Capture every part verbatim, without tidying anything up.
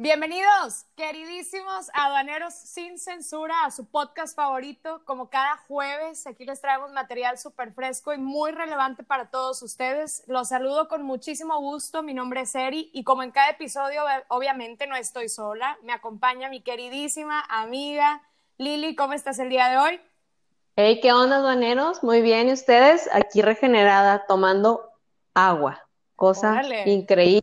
Bienvenidos, queridísimos aduaneros sin censura, a su podcast favorito. Como cada jueves, aquí les traemos material súper fresco y muy relevante para todos ustedes. Los saludo con muchísimo gusto. Mi nombre es Eri y como en cada episodio, obviamente no estoy sola. Me acompaña mi queridísima amiga Lili. ¿Cómo estás el día de hoy? Hey, ¿qué onda, aduaneros? Muy bien, ¿y ustedes? Aquí regenerada, tomando agua. Cosa Órale, increíble.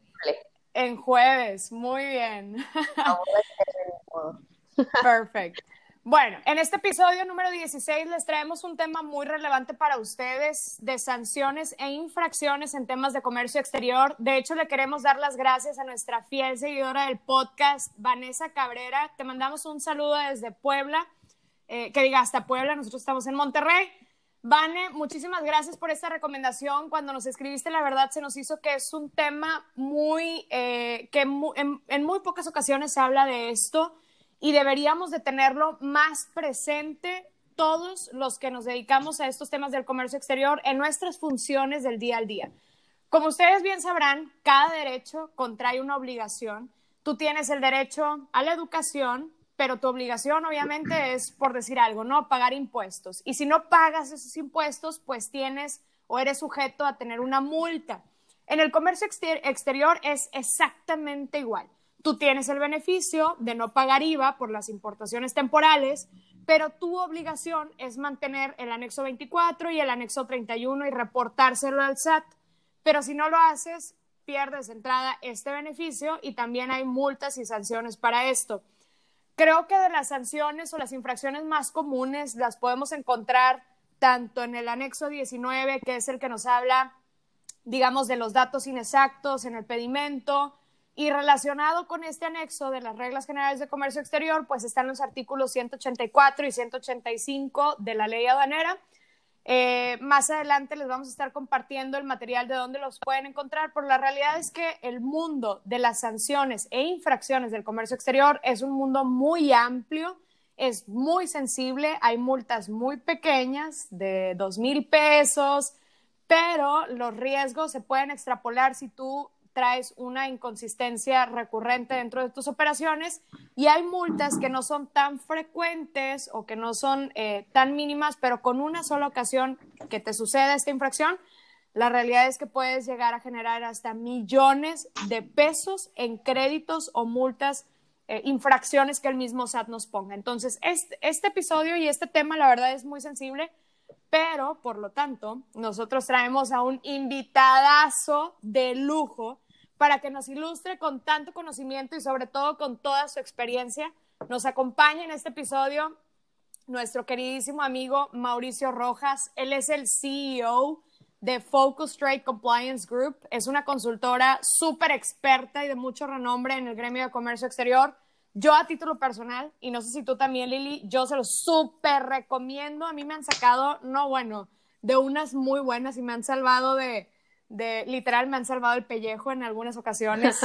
en jueves, muy bien. Ahora sí, ni modo. Perfect. Bueno, en este episodio número dieciséis les traemos un tema muy relevante para ustedes de sanciones e infracciones en temas de comercio exterior. De hecho, le queremos dar las gracias a nuestra fiel seguidora del podcast, Vanessa Cabrera. Te mandamos un saludo desde Puebla, eh, que diga hasta Puebla, nosotros estamos en Monterrey. Vane, muchísimas gracias por esta recomendación. Cuando nos escribiste, la verdad se nos hizo que es un tema muy, eh, que mu en, en muy pocas ocasiones se habla de esto y deberíamos de tenerlo más presente todos los que nos dedicamos a estos temas del comercio exterior en nuestras funciones del día al día. Como ustedes bien sabrán, cada derecho contrae una obligación. Tú tienes el derecho a la educación, pero tu obligación obviamente es, por decir algo, ¿no? Pagar impuestos. Y si no pagas esos impuestos, pues tienes o eres sujeto a tener una multa. En el comercio exter exterior es exactamente igual. Tú tienes el beneficio de no pagar I V A por las importaciones temporales, pero tu obligación es mantener el anexo veinticuatro y el anexo treinta y uno y reportárselo al S A T. Pero si no lo haces, pierdes de entrada este beneficio y también hay multas y sanciones para esto. Creo que de las sanciones o las infracciones más comunes las podemos encontrar tanto en el anexo diecinueve, que es el que nos habla, digamos, de los datos inexactos en el pedimento, y relacionado con este anexo de las reglas generales de comercio exterior, pues están los artículos ciento ochenta y cuatro y ciento ochenta y cinco de la ley aduanera. Eh, más adelante les vamos a estar compartiendo el material de dónde los pueden encontrar, pero la realidad es que el mundo de las sanciones e infracciones del comercio exterior es un mundo muy amplio, es muy sensible, hay multas muy pequeñas de dos mil pesos, pero los riesgos se pueden extrapolar si tú traes una inconsistencia recurrente dentro de tus operaciones, y hay multas que no son tan frecuentes o que no son eh, tan mínimas, pero con una sola ocasión que te suceda esta infracción, la realidad es que puedes llegar a generar hasta millones de pesos en créditos o multas, eh, infracciones que el mismo S A T nos ponga. Entonces, este, este episodio y este tema, la verdad, es muy sensible, pero, por lo tanto, nosotros traemos a un invitadazo de lujo para que nos ilustre con tanto conocimiento y sobre todo con toda su experiencia. Nos acompaña en este episodio nuestro queridísimo amigo Mauricio Rojas. Él es el C E O de Focus Trade Compliance Group. Es una consultora súper experta y de mucho renombre en el gremio de comercio exterior. Yo, a título personal, y no sé si tú también, Lili, yo se los súper recomiendo. A mí me han sacado, no bueno, de unas muy buenas y me han salvado de, de literal, me han salvado el pellejo en algunas ocasiones.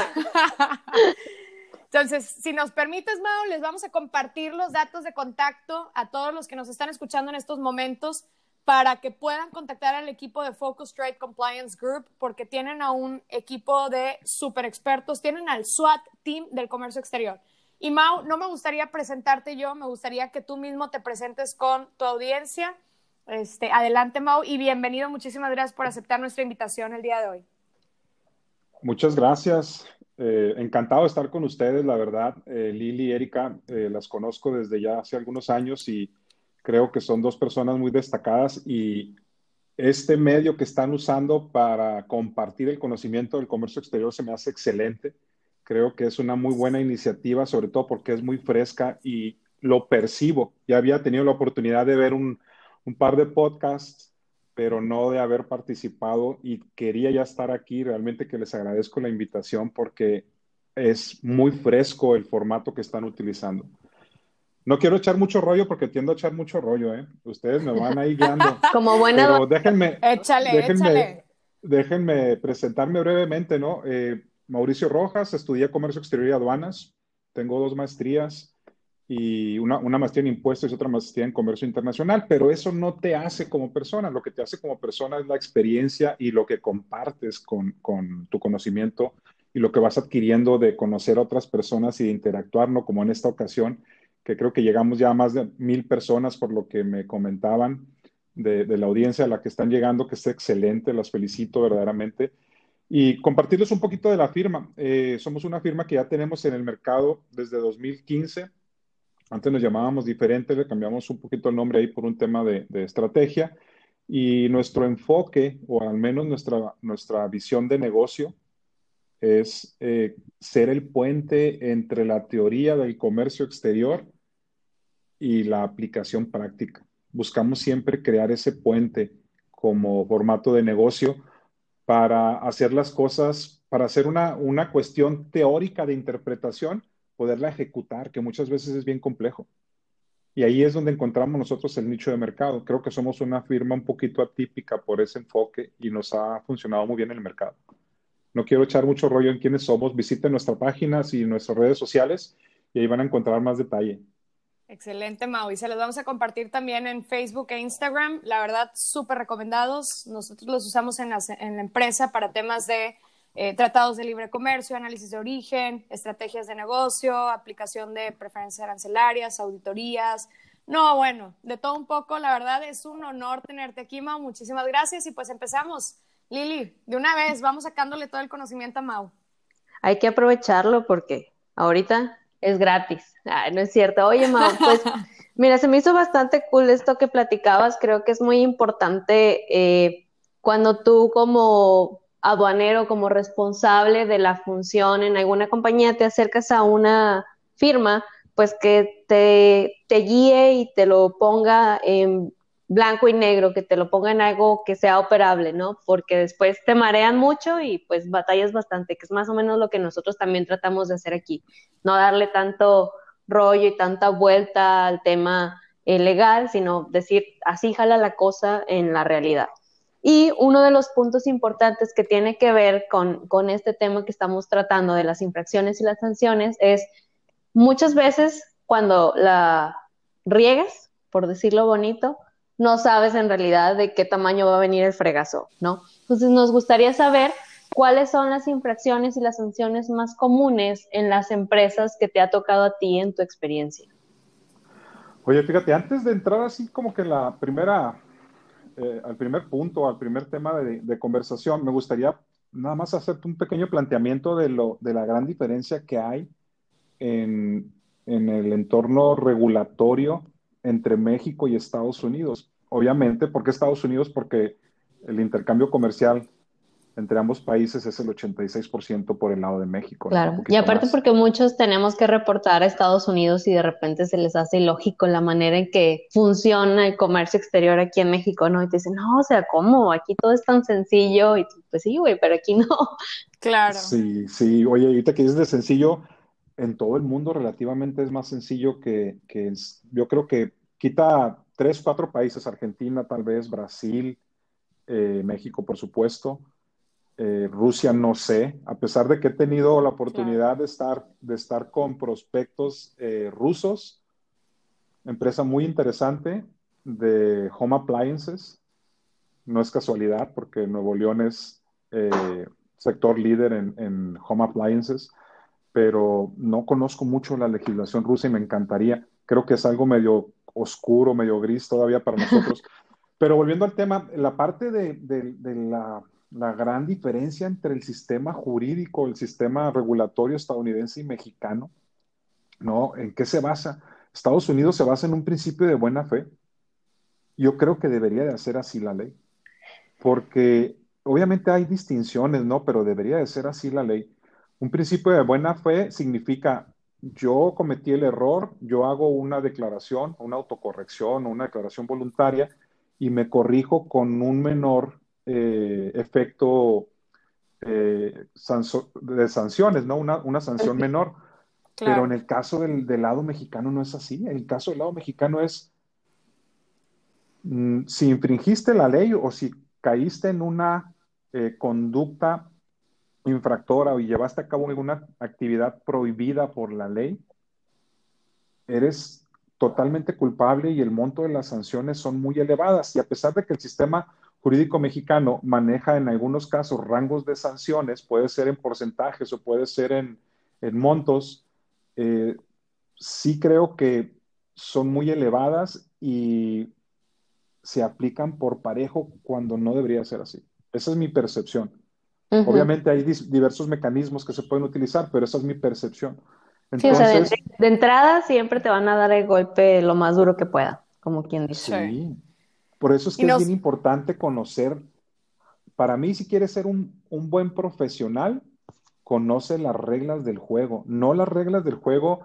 Entonces, si nos permites, Mau, les vamos a compartir los datos de contacto a todos los que nos están escuchando en estos momentos para que puedan contactar al equipo de Focus Trade Compliance Group, porque tienen a un equipo de súper expertos, tienen al SWAT Team del comercio exterior. Y Mau, no me gustaría presentarte yo, me gustaría que tú mismo te presentes con tu audiencia. Este, adelante, Mau, y bienvenido. Muchísimas gracias por aceptar nuestra invitación el día de hoy. Muchas gracias. Eh, encantado de estar con ustedes, la verdad. Eh, Lili y Erika, eh, las conozco desde ya hace algunos años y creo que son dos personas muy destacadas, y este medio que están usando para compartir el conocimiento del comercio exterior se me hace excelente. Creo que es una muy buena iniciativa, sobre todo porque es muy fresca y lo percibo. Ya había tenido la oportunidad de ver un, un par de podcasts, pero no de haber participado, y quería ya estar aquí. Realmente que les agradezco la invitación porque es muy fresco el formato que están utilizando. No quiero echar mucho rollo porque tiendo a echar mucho rollo, ¿eh? Ustedes me van ahí guiando, Como buena pero aduanera. déjenme, Échale, déjenme, échale. déjenme presentarme brevemente, ¿no? Eh, Mauricio Rojas, estudié Comercio Exterior y Aduanas, tengo dos maestrías y una, una maestría en impuestos y otra maestría en comercio internacional, pero eso no te hace como persona. Lo que te hace como persona es la experiencia y lo que compartes con, con tu conocimiento y lo que vas adquiriendo de conocer a otras personas y de interactuar, ¿no? Como en esta ocasión, que creo que llegamos ya a más de mil personas por lo que me comentaban de, de la audiencia a la que están llegando, que es excelente, las felicito verdaderamente. Y compartirles un poquito de la firma. Eh, somos una firma que ya tenemos en el mercado desde dos mil quince. Antes nos llamábamos diferente, le cambiamos un poquito el nombre ahí por un tema de, de estrategia. Y nuestro enfoque, o al menos nuestra, nuestra visión de negocio, es eh, ser el puente entre la teoría del comercio exterior y la aplicación práctica. Buscamos siempre crear ese puente como formato de negocio para hacer las cosas, para hacer una, una cuestión teórica de interpretación, poderla ejecutar, que muchas veces es bien complejo. Y ahí es donde encontramos nosotros el nicho de mercado. Creo que somos una firma un poquito atípica por ese enfoque y nos ha funcionado muy bien en el mercado. No quiero echar mucho rollo en quiénes somos. Visiten nuestras páginas y nuestras redes sociales y ahí van a encontrar más detalle. Excelente, Mau. Y se los vamos a compartir también en Facebook e Instagram. La verdad, súper recomendados. Nosotros los usamos en la, en la empresa para temas de eh, tratados de libre comercio, análisis de origen, estrategias de negocio, aplicación de preferencias arancelarias, auditorías. No, bueno, de todo un poco. La verdad, es un honor tenerte aquí, Mau. Muchísimas gracias. Y pues empezamos. Lili, de una vez, vamos sacándole todo el conocimiento a Mau. Hay que aprovecharlo porque ahorita es gratis. Ay, no es cierto. Oye, Mau, pues mira, se me hizo bastante cool esto que platicabas. Creo que es muy importante eh, cuando tú como aduanero, como responsable de la función en alguna compañía, te acercas a una firma, pues que te, te guíe y te lo ponga en blanco y negro, que te lo ponga en algo que sea operable, ¿no? Porque después te marean mucho y pues batallas bastante, que es más o menos lo que nosotros también tratamos de hacer aquí, no darle tanto rollo y tanta vuelta al tema eh, legal, sino decir, así jala la cosa en la realidad. Y uno de los puntos importantes que tiene que ver con, con este tema que estamos tratando de las infracciones y las sanciones es muchas veces cuando la riegas, por decirlo bonito, no sabes en realidad de qué tamaño va a venir el fregazo, ¿no? Entonces nos gustaría saber cuáles son las infracciones y las sanciones más comunes en las empresas que te ha tocado a ti en tu experiencia. Oye, fíjate, antes de entrar así como que la primera, eh, al primer punto, al primer tema de, de conversación, me gustaría nada más hacerte un pequeño planteamiento de, lo, de la gran diferencia que hay en, en el entorno regulatorio entre México y Estados Unidos. Obviamente, ¿por qué Estados Unidos? Porque el intercambio comercial entre ambos países es el ochenta y seis por ciento por el lado de México, ¿no? Un Claro, y poquito aparte más. porque muchos tenemos que reportar a Estados Unidos y de repente se les hace ilógico la manera en que funciona el comercio exterior aquí en México, ¿no? Y te dicen, no, o sea, ¿cómo? Aquí todo es tan sencillo. Y tú, pues sí, güey, pero aquí no. Claro. Sí, sí. Oye, ahorita que dices de sencillo, en todo el mundo relativamente es más sencillo que, que es- yo creo que quita tres, cuatro países, Argentina tal vez, Brasil, eh, México por supuesto, eh, Rusia no sé, a pesar de que he tenido la Claro. oportunidad de estar, de estar con prospectos eh, rusos, empresa muy interesante de home appliances, no es casualidad porque Nuevo León es eh, sector líder en, en home appliances, pero no conozco mucho la legislación rusa y me encantaría. Creo que es algo medio oscuro, medio gris todavía para nosotros. Pero volviendo al tema, la parte de, de, de la, la, gran diferencia entre el sistema jurídico, el sistema regulatorio estadounidense y mexicano, ¿no? ¿En qué se basa? Estados Unidos se basa en un principio de buena fe. Yo creo que debería de hacer así la ley, porque obviamente hay distinciones, ¿no? Pero debería de ser así la ley. Un principio de buena fe significa, yo cometí el error, yo hago una declaración, una autocorrección, una declaración voluntaria y me corrijo con un menor eh, efecto eh, sanso- de sanciones, ¿no? Una, una sanción menor. Pero en Claro. el caso del, del lado mexicano no es así. El caso del lado mexicano es mm, si infringiste la ley o si caíste en una eh, conducta infractora o llevaste a cabo alguna actividad prohibida por la ley, eres totalmente culpable y el monto de las sanciones son muy elevadas. Y a pesar de que el sistema jurídico mexicano maneja en algunos casos rangos de sanciones, puede ser en porcentajes o puede ser en, en montos, eh, sí creo que son muy elevadas y se aplican por parejo cuando no debería ser así. Esa es mi percepción. Ujú. Obviamente hay dis- diversos mecanismos que se pueden utilizar, pero esa es mi percepción. Sí, o sea, de, de- Entonces, de entrada siempre te van a dar el golpe lo más duro que pueda, como quien dice. Sí. sí, por eso es Y que es bien nos, importante conocer. Para mí, si quieres ser un, un buen profesional, conoce las reglas del juego, no las reglas del juego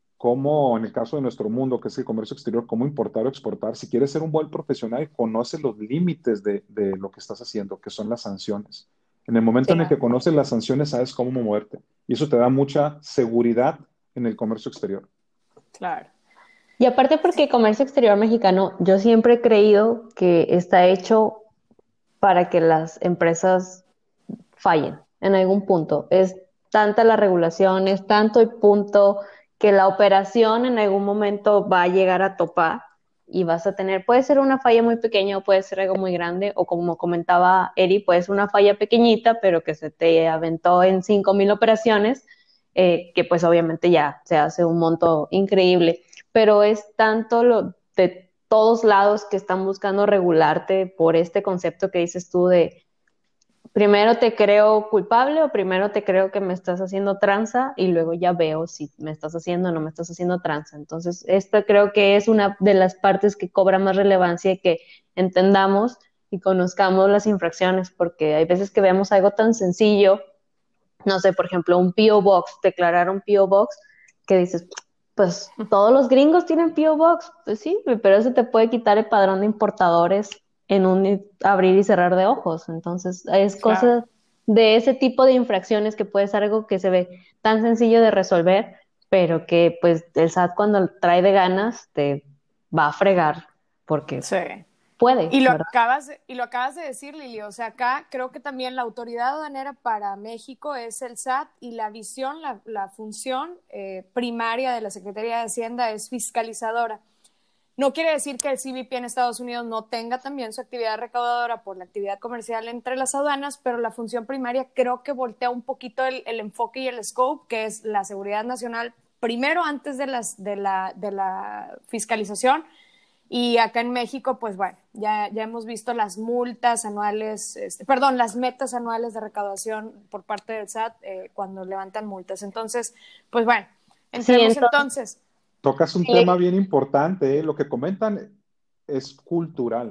como en el caso de nuestro mundo, que es el comercio exterior, cómo importar o exportar. Si quieres ser un buen profesional, conoce los límites de, de lo que estás haciendo, que son las sanciones. En el momento en sí, el que conoces las sanciones, sabes cómo moverte. Y eso te da mucha seguridad en el comercio exterior. claro. Y aparte porque comercio exterior mexicano, yo siempre he creído que está hecho para que las empresas fallen en algún punto. Es tanta la regulación, es tanto el punto que la operación en algún momento va a llegar a topar y vas a tener, puede ser una falla muy pequeña o puede ser algo muy grande, o como comentaba Eri, puede ser una falla pequeñita, pero que se te aventó en cinco mil operaciones, eh, que pues obviamente ya se hace un monto increíble, pero es tanto lo de todos lados que están buscando regularte por este concepto que dices tú de primero te creo culpable o primero te creo que me estás haciendo tranza y luego ya veo si me estás haciendo o no me estás haciendo tranza. Entonces, esta creo que es una de las partes que cobra más relevancia y que entendamos y conozcamos las infracciones, porque hay veces que vemos algo tan sencillo, no sé, por ejemplo, un P O Box, declarar un P O Box, que dices, pues todos los gringos tienen P O Box, pues sí, pero eso te puede quitar el padrón de importadores en un abrir y cerrar de ojos. Entonces, es Claro. cosa de ese tipo de infracciones que puede ser algo que se ve tan sencillo de resolver, pero que pues el S A T cuando trae de ganas te va a fregar porque Sí. puede, Y lo ¿verdad? acabas de, y lo acabas de decir, Lili, o sea, acá creo que también la autoridad aduanera para México es el S A T y la visión, la, la función eh, primaria de la Secretaría de Hacienda es fiscalizadora. No quiere decir que el C B P en Estados Unidos no tenga también su actividad recaudadora por la actividad comercial entre las aduanas, pero la función primaria creo que voltea un poquito el, el enfoque y el scope, que es la seguridad nacional, primero antes de, las, de, la, de la fiscalización. Y acá en México, pues bueno, ya, ya hemos visto las multas anuales, este, perdón, las metas anuales de recaudación por parte del S A T eh, cuando levantan multas. Entonces, pues bueno, Sí, entremos entonces, entonces. Tocas un tema bien importante, ¿eh? Lo que comentan es cultural.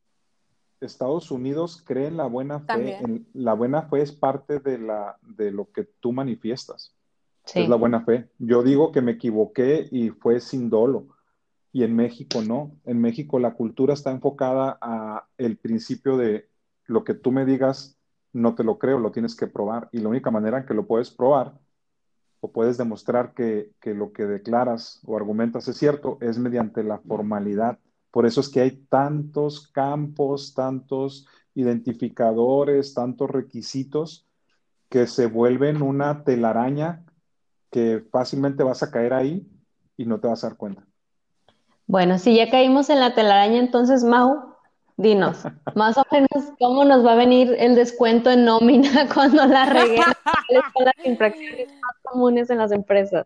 Estados Unidos cree en la buena fe. También. En, la buena fe es parte de, la, de lo que tú manifiestas. Es la sí. buena fe. Yo digo que me equivoqué y fue sin dolo. Y en México no. En México la cultura está enfocada a el principio de lo que tú me digas, no te lo creo, lo tienes que probar. Y la única manera en que lo puedes probar o puedes demostrar que, que lo que declaras o argumentas es cierto es mediante la formalidad. Por eso es que hay tantos campos, tantos identificadores, tantos requisitos que se vuelven una telaraña que fácilmente vas a caer ahí y no te vas a dar cuenta. Bueno, si ya caímos en la telaraña, entonces, Mau, dinos, más o menos cómo nos va a venir el descuento en nómina cuando la reguemos. ¿Cuáles son las infracciones más comunes en las empresas?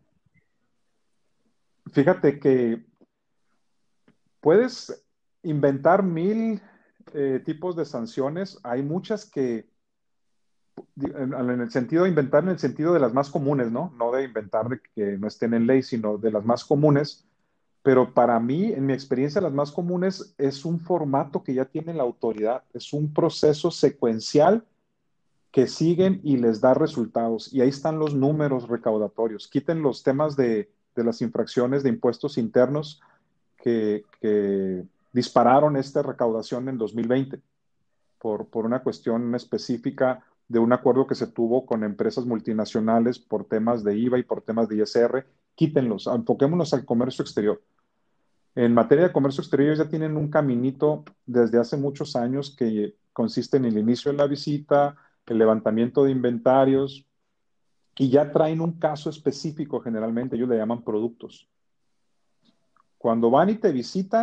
Fíjate que puedes inventar mil eh, tipos de sanciones. Hay muchas que, en, en el sentido de inventar, en el sentido de las más comunes, ¿no? No de inventar de que no estén en ley, sino de las más comunes. Pero para mí, en mi experiencia, las más comunes es un formato que ya tiene la autoridad, es un proceso secuencial que siguen y les da resultados. Y ahí están los números recaudatorios. Quiten los temas de, de las infracciones de impuestos internos que, que dispararon esta recaudación en dos mil veinte por, por una cuestión específica de un acuerdo que se tuvo con empresas multinacionales por temas de I V A y por temas de I S R. Quítenlos, enfoquémonos al comercio exterior. En materia de comercio exterior ya tienen un caminito desde hace muchos años que consiste en el inicio de la visita, el levantamiento de inventarios y ya traen un caso específico generalmente, ellos le llaman productos. Cuando van y te visitan,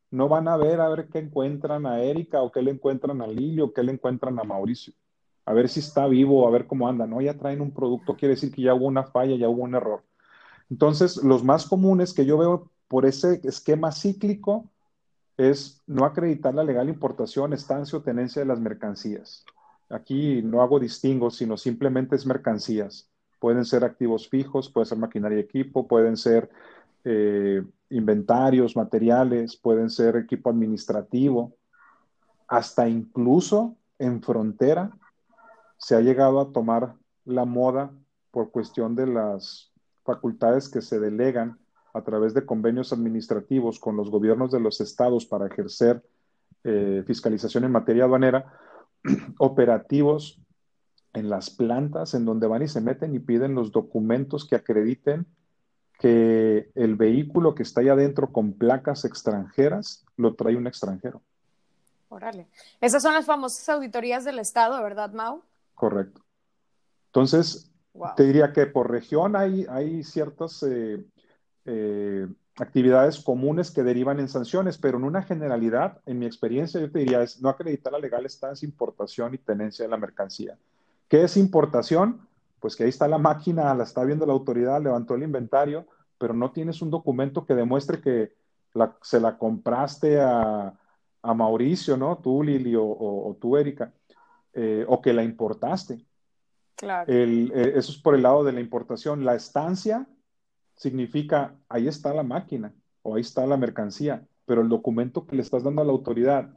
no van a ver a ver qué encuentran a Erika o qué le encuentran a Lili o qué le encuentran a Mauricio. A ver si está vivo, a ver cómo anda. No, ya traen un producto, quiere decir que ya hubo una falla, ya hubo un error. Entonces, los más comunes que yo veo por ese esquema cíclico es no acreditar la legal importación, estancia o tenencia de las mercancías. Aquí no hago distingos, sino simplemente es mercancías. Pueden ser activos fijos, puede ser maquinaria y equipo, pueden ser eh, inventarios, materiales, pueden ser equipo administrativo, hasta incluso en frontera se ha llegado a tomar la moda por cuestión de las facultades que se delegan a través de convenios administrativos con los gobiernos de los estados para ejercer eh, fiscalización en materia aduanera, operativos en las plantas en donde van y se meten y piden los documentos que acrediten que el vehículo que está ahí adentro con placas extranjeras lo trae un extranjero. Órale. Esas son las famosas auditorías del Estado, ¿verdad, Mau? Correcto. Entonces, Wow. te diría que por región hay, hay ciertas eh, eh, actividades comunes que derivan en sanciones, pero en una generalidad, en mi experiencia, yo te diría, es no acreditar la legal estancia, importación y tenencia de la mercancía. ¿Qué es importación? Pues que ahí está la máquina, la está viendo la autoridad, levantó el inventario, pero no tienes un documento que demuestre que la, se la compraste a, a Mauricio, ¿no? Tú, Lili, o, o, o tú, Erika, eh, o que la importaste. Claro. El, eh, eso es por el lado de la importación. La estancia significa, ahí está la máquina o ahí está la mercancía, pero el documento que le estás dando a la autoridad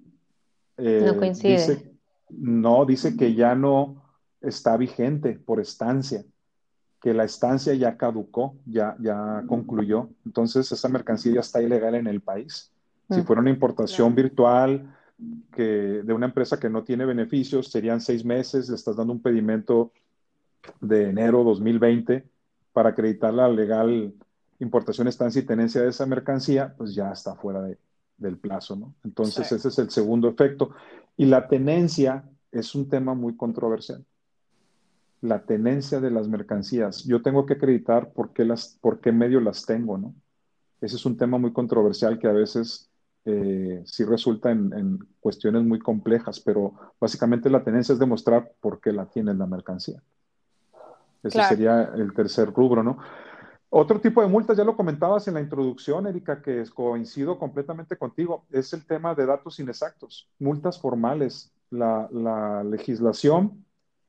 No eh, coincide. dice, no, dice que ya no está vigente por estancia, que la estancia ya caducó, ya, ya concluyó. Entonces, esa mercancía ya está ilegal en el país. Si Mm. fuera una importación Claro. virtual que, de una empresa que no tiene beneficios, serían seis meses, le estás dando un pedimento de enero dos mil veinte para acreditar la legal importación, estancia y tenencia de esa mercancía, pues ya está fuera de, del plazo, ¿no? Entonces, Sí. ese es el segundo efecto. Y la tenencia es un tema muy controversial. La tenencia de las mercancías. Yo tengo que acreditar por qué, las, por qué medio las tengo, ¿no? Ese es un tema muy controversial que a veces eh, sí resulta en, en cuestiones muy complejas, pero básicamente la tenencia es demostrar por qué la tiene la mercancía. Ese Claro. sería el tercer rubro, ¿no? Otro tipo de multas, ya lo comentabas en la introducción, Erika, que coincido completamente contigo, es el tema de datos inexactos, multas formales. La, la legislación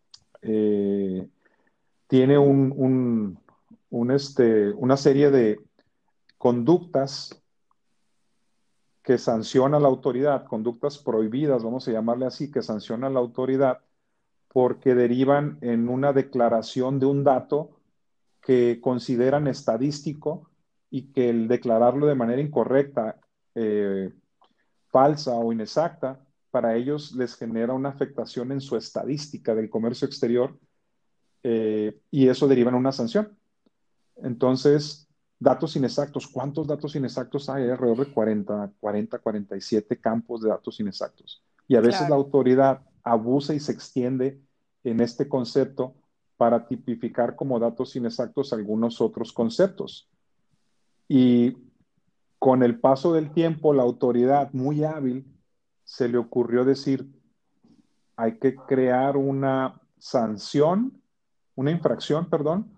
eh, tiene un, un, un, este, una serie de conductas que sanciona la autoridad, conductas prohibidas, vamos a llamarle así, que sanciona la autoridad porque derivan en una declaración de un dato que consideran estadístico y que el declararlo de manera incorrecta, eh, falsa o inexacta, para ellos les genera una afectación en su estadística del comercio exterior eh, y eso deriva en una sanción. Entonces, datos inexactos, ¿cuántos datos inexactos hay? Hay alrededor de cuarenta, cuarenta, cuarenta y siete campos de datos inexactos. Y a veces la Claro. autoridad abusa y se extiende en este concepto para tipificar como datos inexactos algunos otros conceptos. Y con el paso del tiempo, la autoridad muy hábil se le ocurrió decir, hay que crear una sanción, una infracción, perdón,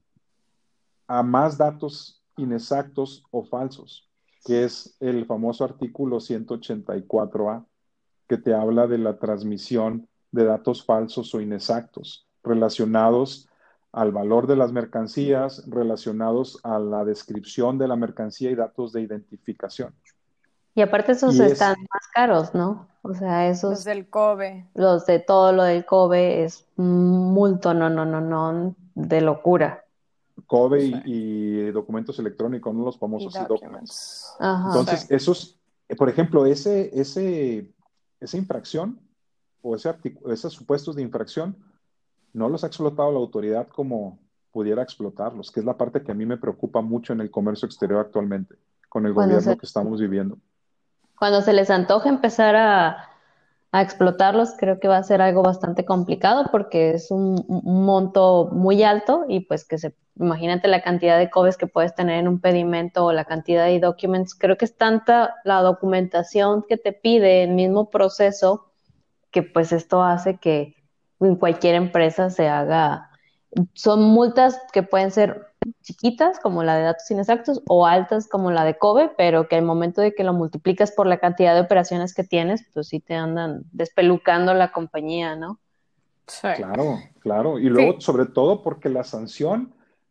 a más datos inexactos o falsos, que es el famoso artículo ciento ochenta y cuatro A, que te habla de la transmisión de datos falsos o inexactos relacionados al valor de las mercancías, relacionados a la descripción de la mercancía y datos de identificación. Y aparte esos Y están es más caros, ¿no? O sea, Los esos, del COBE. los de todo lo del COBE es multo, no, no, no, no, de locura. COBE Sí. y, y documentos electrónicos, uno de los Y famosos e-documents. documents. Ajá. Entonces, Sí. esos, por ejemplo, ese, ese, esa infracción o ese esos supuestos de infracción no los ha explotado la autoridad como pudiera explotarlos, que es la parte que a mí me preocupa mucho en el comercio exterior actualmente, con el Cuando gobierno se, que estamos viviendo. cuando se les antoja empezar a, a explotarlos, creo que va a ser algo bastante complicado porque es un, un monto muy alto y pues que se, imagínate la cantidad de cobes que puedes tener en un pedimento o la cantidad de documents, creo que es tanta la documentación que te pide el mismo proceso que pues esto hace que en cualquier empresa se haga, son multas que pueden ser chiquitas como la de datos inexactos o altas como la de Kobe, pero que al momento de que lo multiplicas por la cantidad de operaciones que tienes, pues sí te andan despelucando la compañía, ¿no? Sí. Claro, claro. Y luego, Sí. sobre todo porque la sanción,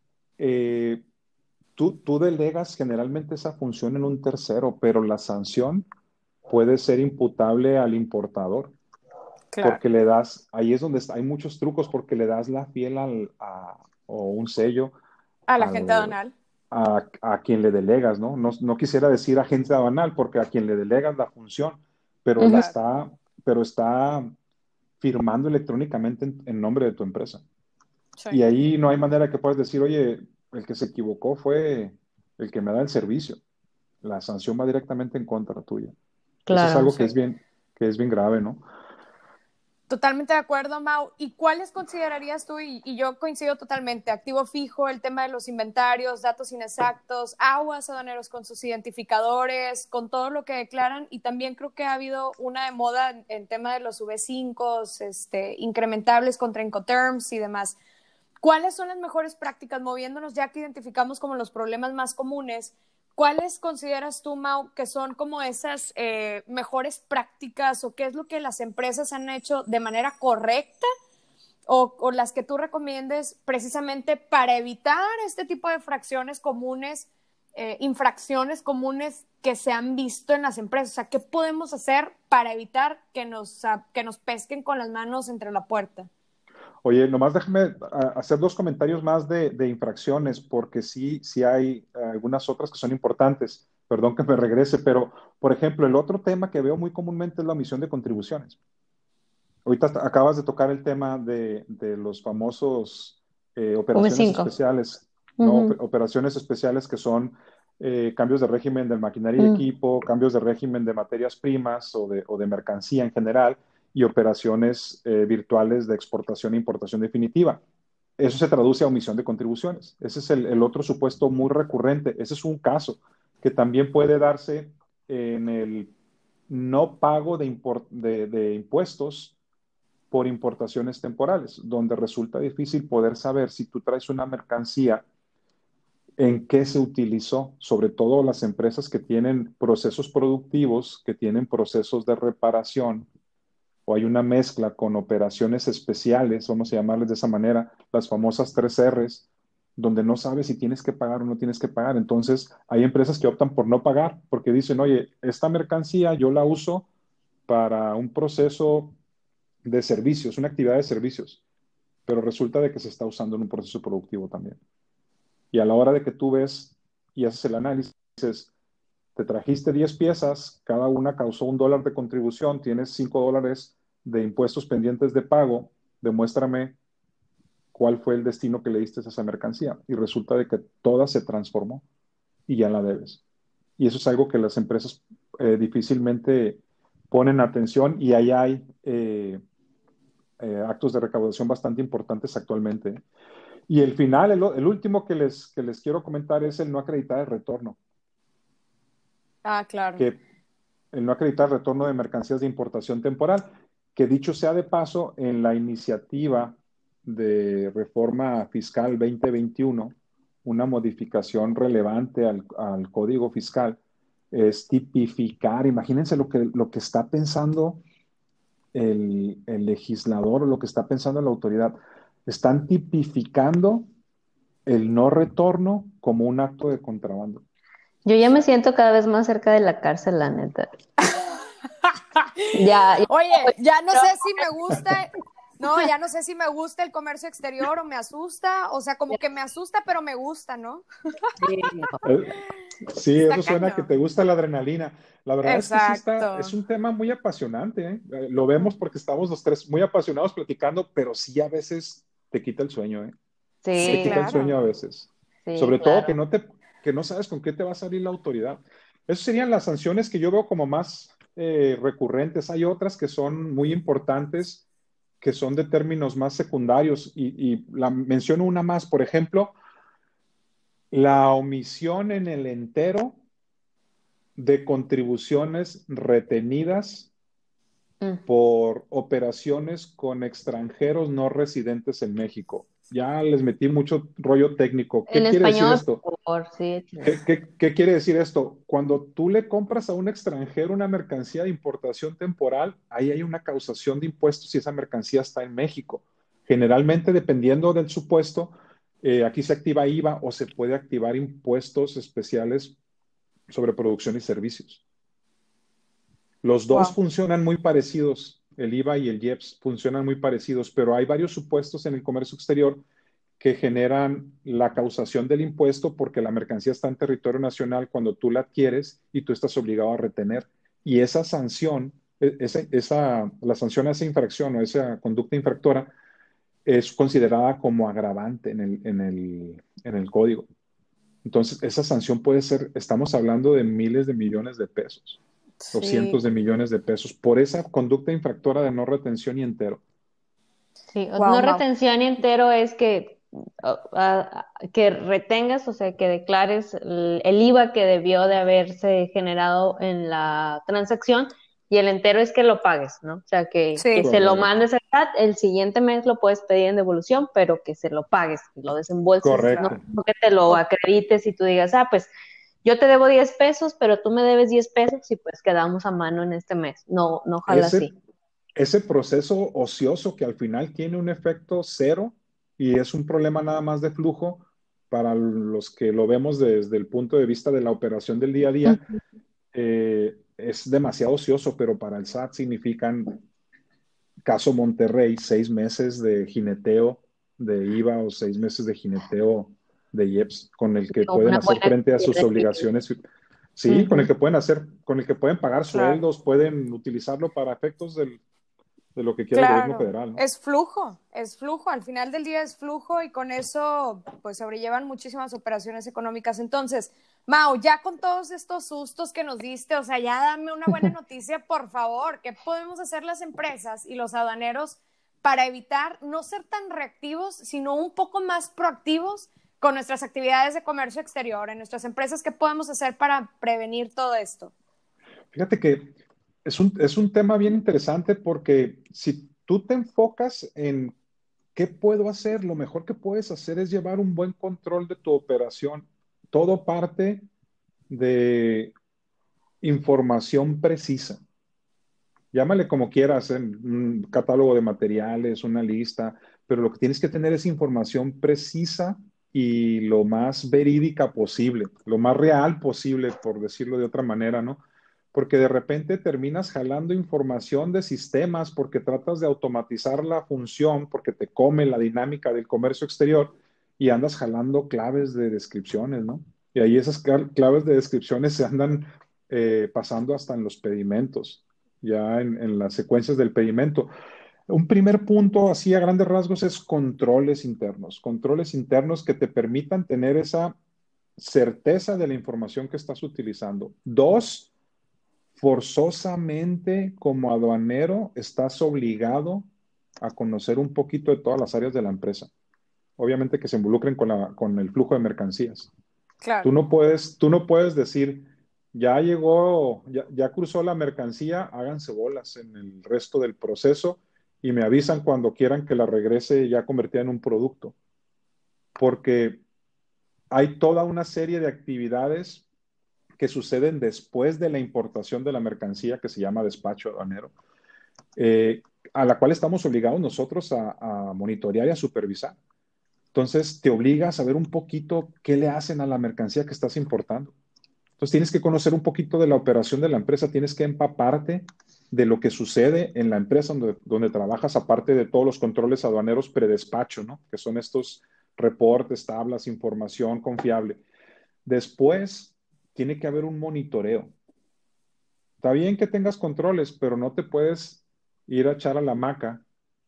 eh, tú, tú delegas generalmente esa función en un tercero, pero la sanción puede ser imputable al importador, Claro. porque le das, ahí es donde está, hay muchos trucos, porque le das la piel al, a- o un sello A la gente al, aduanal. a, a quien le delegas, ¿no? ¿no? No quisiera decir agente aduanal, porque a quien le delegas la función, pero la Ujú. Claro. está, pero está firmando electrónicamente en, en nombre de tu empresa. Sí. Y ahí no hay manera que puedas decir, oye, el que se equivocó fue el que me da el servicio. La sanción va directamente en contra tuya. Eso es Claro. algo que es Sí. bien, que es bien grave, ¿no? Totalmente de acuerdo, Mau. ¿Y cuáles considerarías tú? Y, y yo coincido totalmente. Activo fijo, el tema de los inventarios, datos inexactos, aguas aduaneros con sus identificadores, con todo lo que declaran. Y también creo que ha habido una de moda en, en tema de los V cinco, este, incrementables contra Incoterms y demás. ¿Cuáles son las mejores prácticas, moviéndonos ya que identificamos como los problemas más comunes? ¿Cuáles consideras tú, Mau, que son como esas eh, mejores prácticas o qué es lo que las empresas han hecho de manera correcta o, o las que tú recomiendes precisamente para evitar este tipo de fracciones comunes, eh, infracciones comunes que se han visto en las empresas? O sea, ¿qué podemos hacer para evitar que nos, uh, que nos pesquen con las manos entre la puerta? Oye, nomás déjame a, hacer dos comentarios más de, de infracciones, porque sí, sí hay eh, algunas otras que son importantes. Perdón que me regrese, pero, por ejemplo, el otro tema que veo muy comúnmente es la omisión de contribuciones. Ahorita hasta- acabas de tocar el tema de, de los famosos eh, v operaciones cinco especiales, ¿no? Op- Ujú. operaciones especiales que son eh, cambios de régimen de maquinaria y Mm. equipo, cambios de régimen de materias primas o de, o de mercancía en general y operaciones eh, virtuales de exportación e importación definitiva. Eso se traduce a omisión de contribuciones. Ese es el, el otro supuesto muy recurrente. Ese es un caso que también puede darse en el no pago de, import- de, de impuestos por importaciones temporales, donde resulta difícil poder saber si tú traes una mercancía en qué se utilizó, sobre todo las empresas que tienen procesos productivos, que tienen procesos de reparación, o hay una mezcla con operaciones especiales, vamos a llamarles de esa manera, las famosas tres R's, donde no sabes si tienes que pagar o no tienes que pagar. Entonces, hay empresas que optan por no pagar porque dicen, oye, esta mercancía yo la uso para un proceso de servicios, una actividad de servicios, pero resulta de que se está usando en un proceso productivo también. Y a la hora de que tú ves y haces el análisis, dices, te trajiste diez piezas, cada una causó un dólar de contribución, tienes cinco dólares de impuestos pendientes de pago, demuéstrame cuál fue el destino que le diste a esa mercancía. Y resulta de que toda se transformó y ya la debes. Y eso es algo que las empresas eh, difícilmente ponen atención y ahí hay eh, eh, actos de recaudación bastante importantes actualmente. Y el final, el, el último que les, que les quiero comentar es el no acreditar el retorno, Ah, claro. que el no acreditar el retorno de mercancías de importación temporal, que dicho sea de paso, en la iniciativa de reforma fiscal veinte veintiuno, una modificación relevante al, al código fiscal es tipificar, imagínense lo que, lo que está pensando el, el legislador o lo que está pensando la autoridad. Están tipificando el no retorno como un acto de contrabando. Yo ya Sí. me siento cada vez más cerca de la cárcel, la neta. Ya, ya. Oye, ya no sé si me gusta, no, ya no sé si me gusta el comercio exterior o me asusta, o sea, como que me asusta, pero me gusta, ¿no? Sí, no. Eh, Sí, Está eso suena que te cañón. gusta la adrenalina. La verdad es que sí está, es Exacto. un tema muy apasionante, ¿eh? Eh, Lo vemos porque estamos los tres muy apasionados platicando, pero sí a veces te quita el sueño, ¿eh? Sí te Sí, Sí, quita el sueño claro. a veces. sí, Sobre todo que claro. no te, que no sabes con qué te va a salir la autoridad. Esas serían las sanciones que yo veo como más, eh, recurrentes. Hay otras que son muy importantes, que son de términos más secundarios. Y, y la, menciono una más, por ejemplo, la omisión en el entero de contribuciones retenidas Mm. por operaciones con extranjeros no residentes en México. Ya les metí mucho rollo técnico. En ¿Qué quiere decir español, esto? por favor, sí, échale. ¿Qué, qué, qué quiere decir esto? Cuando tú le compras a un extranjero una mercancía de importación temporal, ahí hay una causación de impuestos si esa mercancía está en México. Generalmente, dependiendo del supuesto, eh, aquí se activa I V A o se puede activar impuestos especiales sobre producción y servicios. Los dos Wow. funcionan muy parecidos, el I V A y el I E P S funcionan muy parecidos, pero hay varios supuestos en el comercio exterior que generan la causación del impuesto porque la mercancía está en territorio nacional cuando tú la adquieres y tú estás obligado a retener. Y esa sanción, e, esa, esa, la sanción a esa infracción o esa conducta infractora es considerada como agravante en el, en el, en el código. Entonces, esa sanción puede ser, estamos hablando de miles de millones de pesos o Sí, cientos de millones de pesos por esa conducta infractora de no retención y entero. Sí, o- wow, no Mau. retención entero es que, o- a- a- que retengas, o sea, que declares el, el I V A que debió de haberse generado en la transacción y el entero es que lo pagues, ¿no? O sea, que, que Sí, se lo Correcto, mandes al S A T, el siguiente mes lo puedes pedir en devolución, pero que se lo pagues, que lo desembolses, no, claro. correcto. no que te lo O- acredites y tú digas, ah, pues yo te debo diez pesos, pero tú me debes diez pesos y pues quedamos a mano en este mes. No, no jala Ese, así. ese proceso ocioso que al final tiene un efecto cero y es un problema nada más de flujo para los que lo vemos desde el punto de vista de la operación del día a día, Ujú. eh, es demasiado ocioso, pero para el S A T significan, caso Monterrey, seis meses de jineteo de I V A o seis meses de jineteo de I E P S con el que pueden Una hacer buena frente a cantidad sus de dinero. obligaciones. Sí, con el Ujú. que pueden hacer, con el que pueden pagar claro. sueldos, pueden utilizarlo para efectos del, de lo que quiera el gobierno Claro, federal, ¿no? es flujo, es flujo, al final del día es flujo y con eso pues sobrellevan muchísimas operaciones económicas. Entonces, Mau, ya con todos estos sustos que nos diste, o sea, ya dame una buena noticia, por favor. ¿Qué podemos hacer las empresas y los aduaneros para evitar no ser tan reactivos, sino un poco más proactivos con nuestras actividades de comercio exterior, en nuestras empresas? ¿Qué podemos hacer para prevenir todo esto? Fíjate que es un, es un tema bien interesante porque si tú te enfocas en qué puedo hacer, lo mejor que puedes hacer es llevar un buen control de tu operación. Todo parte de información precisa. Llámale como quieras, en un catálogo de materiales, una lista, pero lo que tienes que tener es información precisa y lo más verídica posible, lo más real posible, por decirlo de otra manera, ¿no? Porque de repente terminas jalando información de sistemas porque tratas de automatizar la función, porque te come la dinámica del comercio exterior y andas jalando claves de descripciones, ¿no? Y ahí esas claves de descripciones se andan eh, pasando hasta en los pedimentos ya en, en las secuencias del pedimento. Un primer punto, así a grandes rasgos, es controles internos. Controles internos que te permitan tener esa certeza de la información que estás utilizando. Dos, forzosamente como aduanero estás obligado a conocer un poquito de todas las áreas de la empresa. Obviamente que se involucren con, la, con el flujo de mercancías. Tú Claro. no puedes, tú no puedes decir, ya llegó, ya, ya cruzó la mercancía, háganse bolas en el resto del proceso y me avisan cuando quieran que la regrese ya convertida en un producto. Porque hay toda una serie de actividades que suceden después de la importación de la mercancía que se llama despacho aduanero, eh, a la cual estamos obligados nosotros a, a monitorear y a supervisar. Entonces, te obliga a saber un poquito qué le hacen a la mercancía que estás importando. Entonces tienes que conocer un poquito de la operación de la empresa, tienes que empaparte de lo que sucede en la empresa donde, donde trabajas, aparte de todos los controles aduaneros predespacho, ¿no? Que son estos reportes, tablas, información confiable. Después, tiene que haber un monitoreo. Está bien que tengas controles, pero no te puedes ir a echar a la hamaca,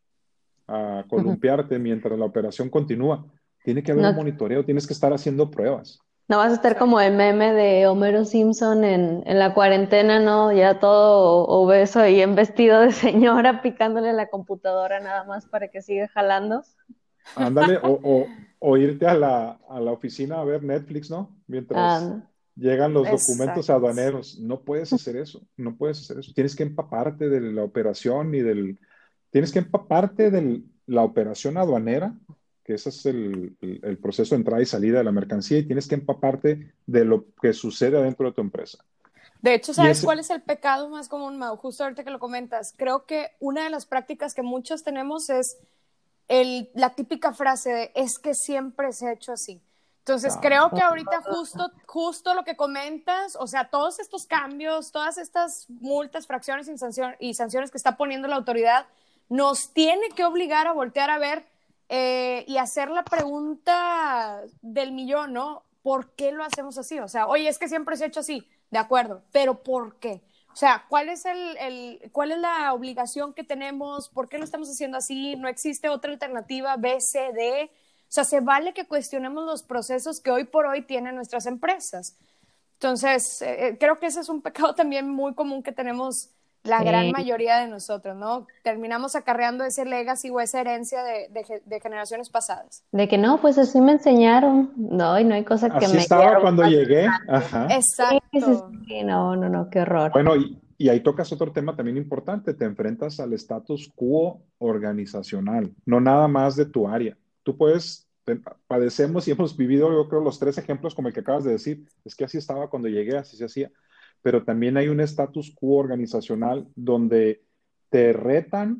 a Ujú. columpiarte mientras la operación continúa. Tiene que haber un No, monitoreo, tienes que estar haciendo pruebas. No vas a O estar sea, como el meme de Homero Simpson en, en la cuarentena, ¿no? Ya todo obeso y en vestido de señora picándole la computadora nada más para que siga jalando. Ándale, o, o, o irte a la, a la oficina a ver Netflix, ¿no? Mientras Ah, llegan los documentos exacto. aduaneros. No puedes hacer eso, no puedes hacer eso. Tienes que empaparte de la operación y del... Tienes que empaparte de la operación aduanera, que ese es el, el, el proceso de entrada y salida de la mercancía, y tienes que empaparte de lo que sucede adentro de tu empresa. De hecho, Y ¿sabes ese, cuál es el pecado más común, Mau? Justo ahorita que lo comentas. Creo que una de las prácticas que muchos tenemos es el, la típica frase de es que siempre se ha hecho así. Entonces, ah, creo que ahorita justo, justo lo que comentas, o sea, todos estos cambios, todas estas multas, fracciones y, sanción, y sanciones que está poniendo la autoridad, nos tiene que obligar a voltear a ver eh, y hacer la pregunta del millón, ¿no? ¿Por qué lo hacemos así? O sea, oye, es que siempre se ha hecho así, de acuerdo, pero ¿por qué? O sea, ¿cuál es, el, el, ¿cuál es la obligación que tenemos? ¿Por qué lo estamos haciendo así? ¿No existe otra alternativa B, C, D? O sea, se vale que cuestionemos los procesos que hoy por hoy tienen nuestras empresas. Entonces, eh, eh, creo que ese es un pecado también muy común que tenemos la gran sí, mayoría de nosotros, ¿no? Terminamos acarreando ese legacy o esa herencia de, de, de generaciones pasadas. de que no, pues así me enseñaron. No, y no hay cosa que así me estaba hierva cuando más. llegué. Ajá. Sí, sí, Exacto. sí, no, no, no, qué horror. Bueno, y, y ahí tocas otro tema también importante. Te enfrentas al status quo organizacional, no nada más de tu área. Tú puedes, te- padecemos y hemos vivido, yo creo, los tres ejemplos como el que acabas de decir. Es que así estaba cuando llegué, así se hacía. Pero también hay un status quo organizacional donde te retan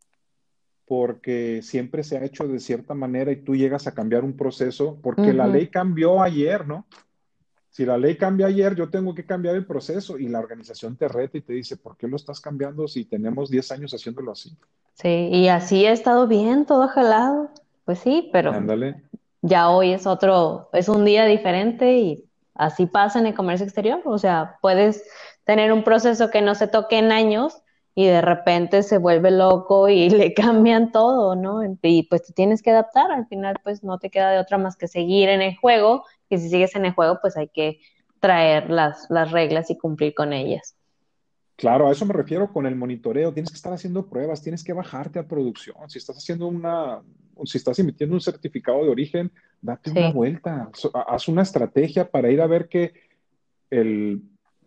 porque siempre se ha hecho de cierta manera y tú llegas a cambiar un proceso porque la Ujú. ley cambió ayer, ¿no? Si la ley cambia ayer, yo tengo que cambiar el proceso y la organización te reta y te dice, ¿por qué lo estás cambiando si tenemos diez años haciéndolo así? Sí, y así ha estado bien, todo jalado. Pues sí, pero Ándale. ya hoy es otro, es un día diferente y así pasa en el comercio exterior. O sea, puedes tener un proceso que no se toque en años y de repente se vuelve loco y le cambian todo, ¿no? Y pues te tienes que adaptar. Al final, pues no te queda de otra más que seguir en el juego. Y si sigues en el juego, pues hay que traer las, las reglas y cumplir con ellas. Claro, a eso me refiero con el monitoreo. Tienes que estar haciendo pruebas, tienes que bajarte a producción. Si estás haciendo una, si estás emitiendo un certificado de origen, date una Sí. vuelta. So- Haz una estrategia para ir a ver que el,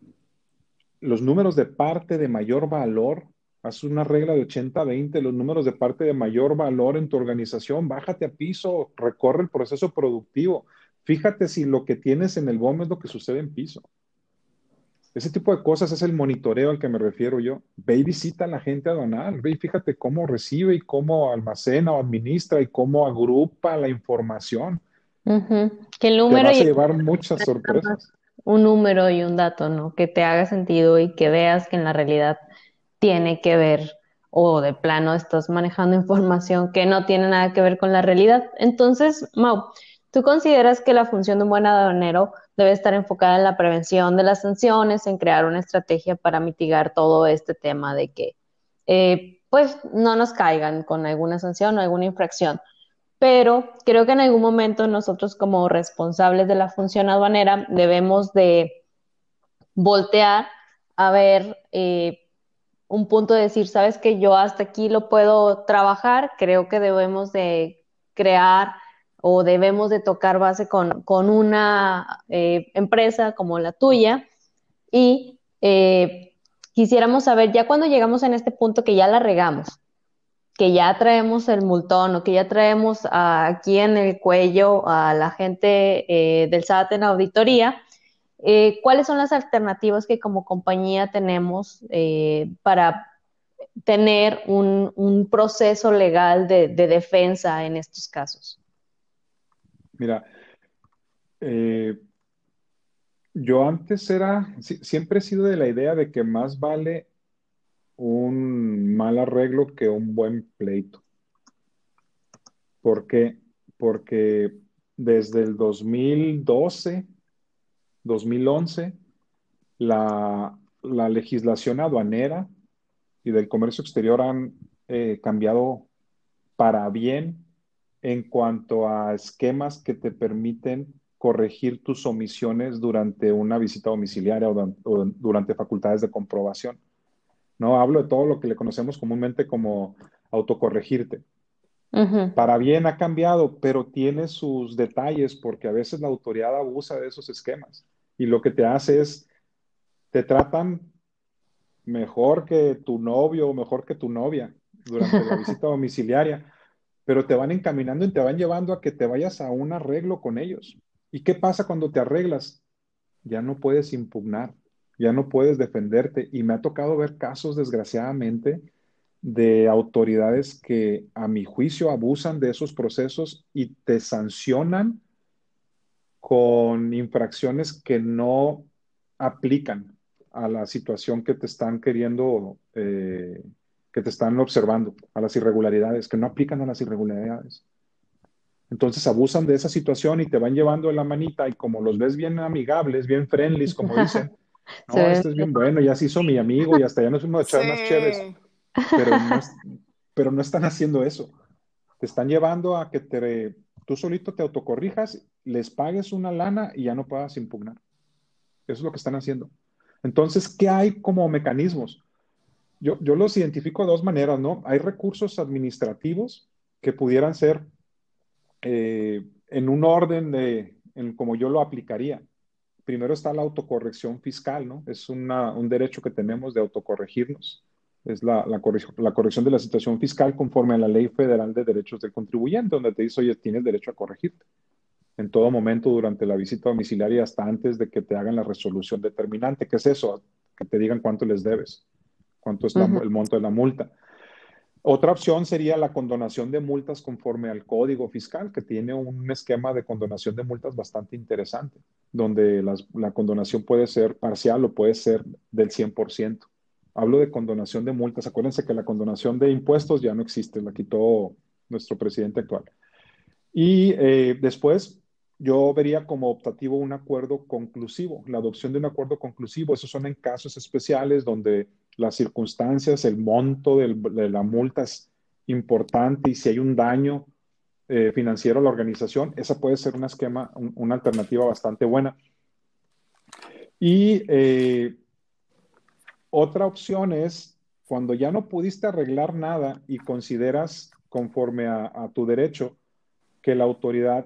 los números de parte de mayor valor, haz una regla de ochenta veinte, los números de parte de mayor valor en tu organización, bájate a piso, recorre el proceso productivo. Fíjate si lo que tienes en el B O M es lo que sucede en piso. Ese tipo de cosas es el monitoreo al que me refiero yo. Ve y visita a la gente aduanal, ve y fíjate cómo recibe y cómo almacena o administra y cómo agrupa la información. Ujú. Que el Te número vas y a llevar muchas nada más sorpresas. un número y un dato, ¿no? Que te haga sentido y que veas que en la realidad tiene que ver o de plano estás manejando información que no tiene nada que ver con la realidad. Entonces, Mau, ¿tú consideras que la función de un buen aduanero debe estar enfocada en la prevención de las sanciones, en crear una estrategia para mitigar todo este tema de que, eh, pues, no nos caigan con alguna sanción o alguna infracción? Pero creo que en algún momento nosotros como responsables de la función aduanera debemos de voltear a ver eh, un punto de decir, sabes que yo hasta aquí lo puedo trabajar, creo que debemos de crear o debemos de tocar base con, con una eh, empresa como la tuya y eh, quisiéramos saber ya cuando llegamos en este punto que ya la regamos, que ya traemos el multón o que ya traemos a, aquí en el cuello a la gente eh, del S A T en auditoría, eh, ¿cuáles son las alternativas que como compañía tenemos eh, para tener un, un proceso legal de, de, defensa en estos casos? Mira, eh, yo antes era, si- siempre he sido de la idea de que más vale un mal arreglo que un buen pleito. ¿Por qué? Porque desde el dos mil doce, dos mil once, la, la legislación aduanera y del comercio exterior han eh, cambiado para bien en cuanto a esquemas que te permiten corregir tus omisiones durante una visita domiciliaria o, dan- o durante facultades de comprobación. No hablo de todo lo que le conocemos comúnmente como autocorregirte. Ujú. Para bien ha cambiado, pero tiene sus detalles porque a veces la autoridad abusa de esos esquemas y lo que te hace es, te tratan mejor que tu novio o mejor que tu novia durante la visita domiciliaria, pero te van encaminando y te van llevando a que te vayas a un arreglo con ellos. ¿Y qué pasa cuando te arreglas? Ya no puedes impugnar, ya no puedes defenderte. Y me ha tocado ver casos, desgraciadamente, de autoridades que, a mi juicio, abusan de esos procesos y te sancionan con infracciones que no aplican a la situación que te están queriendo, eh, que te están observando, a las irregularidades, que no aplican a las irregularidades. Entonces abusan de esa situación y te van llevando de la manita y como los ves bien amigables, bien friendlies, como dicen, Se no, ve este es bien. bien bueno, ya se hizo mi amigo y hasta ya nos fuimos a echar unas chéves, Sí. pero no, es- pero no están haciendo eso. Te están llevando a que te, tú solito te autocorrijas, les pagues una lana y ya no puedas impugnar. Eso es lo que están haciendo. Entonces, ¿qué hay como mecanismos? Yo, yo los identifico de dos maneras, ¿no? Hay recursos administrativos que pudieran ser eh, en un orden de, en como yo lo aplicaría. Primero está la autocorrección fiscal, ¿no? Es una, un derecho que tenemos de autocorregirnos. Es la, la, corrección, la corrección de la situación fiscal conforme a la Ley Federal de Derechos del Contribuyente, donde te dice, oye, tienes derecho a corregirte en todo momento durante la visita domiciliaria hasta antes de que te hagan la resolución determinante. ¿Qué es eso? Que te digan cuánto les debes, cuánto es la, Ujú. el monto de la multa. Otra opción sería la condonación de multas conforme al Código Fiscal, que tiene un esquema de condonación de multas bastante interesante, donde las, la condonación puede ser parcial o puede ser del cien por ciento. Hablo de condonación de multas. Acuérdense que la condonación de impuestos ya no existe, la quitó nuestro presidente actual. Y eh, después yo vería como optativo un acuerdo conclusivo, la adopción de un acuerdo conclusivo. Esos son en casos especiales donde las circunstancias, el monto del- de la multa es importante y si hay un daño eh, financiero a la organización, esa puede ser un esquema, un- una alternativa bastante buena. Y eh, otra opción es cuando ya no pudiste arreglar nada y consideras conforme a, a tu derecho que la autoridad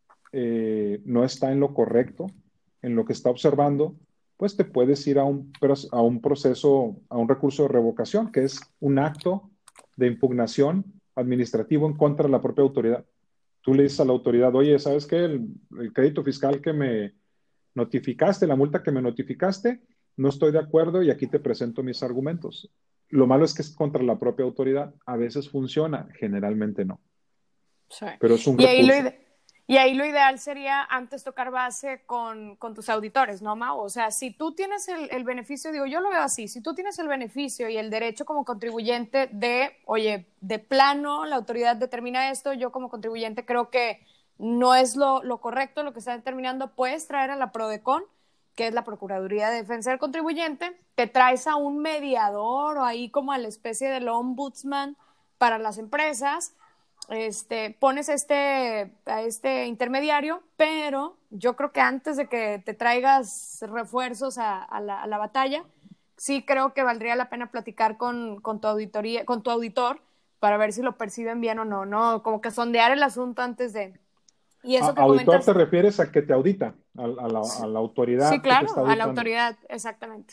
eh, no está en lo correcto, en lo que está observando, pues te puedes ir a un, a un proceso, a un recurso de revocación, que es un acto de impugnación administrativo en contra de la propia autoridad. Tú le dices a la autoridad, oye, ¿sabes qué? El, el crédito fiscal que me notificaste, la multa que me notificaste, no estoy de acuerdo y aquí te presento mis argumentos. Lo malo es que es contra la propia autoridad. A veces funciona, generalmente no, Sí. pero es un Y ahí lo, recurso. ide- y ahí lo ideal sería antes tocar base con, con tus auditores, ¿no, Mau? O sea, si tú tienes el, el beneficio, digo, yo lo veo así, si tú tienes el beneficio y el derecho como contribuyente de, oye, de plano, la autoridad determina esto, yo como contribuyente creo que no es lo, lo correcto lo que está determinando, puedes traer a la PRODECON, que es la Procuraduría de Defensa del Contribuyente, te traes a un mediador o ahí como a la especie del ombudsman para las empresas, este, pones este, a este intermediario, pero yo creo que antes de que te traigas refuerzos a, a, la, a la batalla, sí creo que valdría la pena platicar con, con, tu auditoría, con tu auditor para ver si lo perciben bien o no, ¿no? Como que sondear el asunto antes de... Y A- eso que auditor te comentas, refieres a que te audita, a, a la, a la sí, autoridad que te está claro, a la auditando. autoridad, exactamente.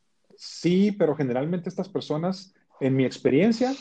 Sí, pero generalmente estas personas, en mi experiencia,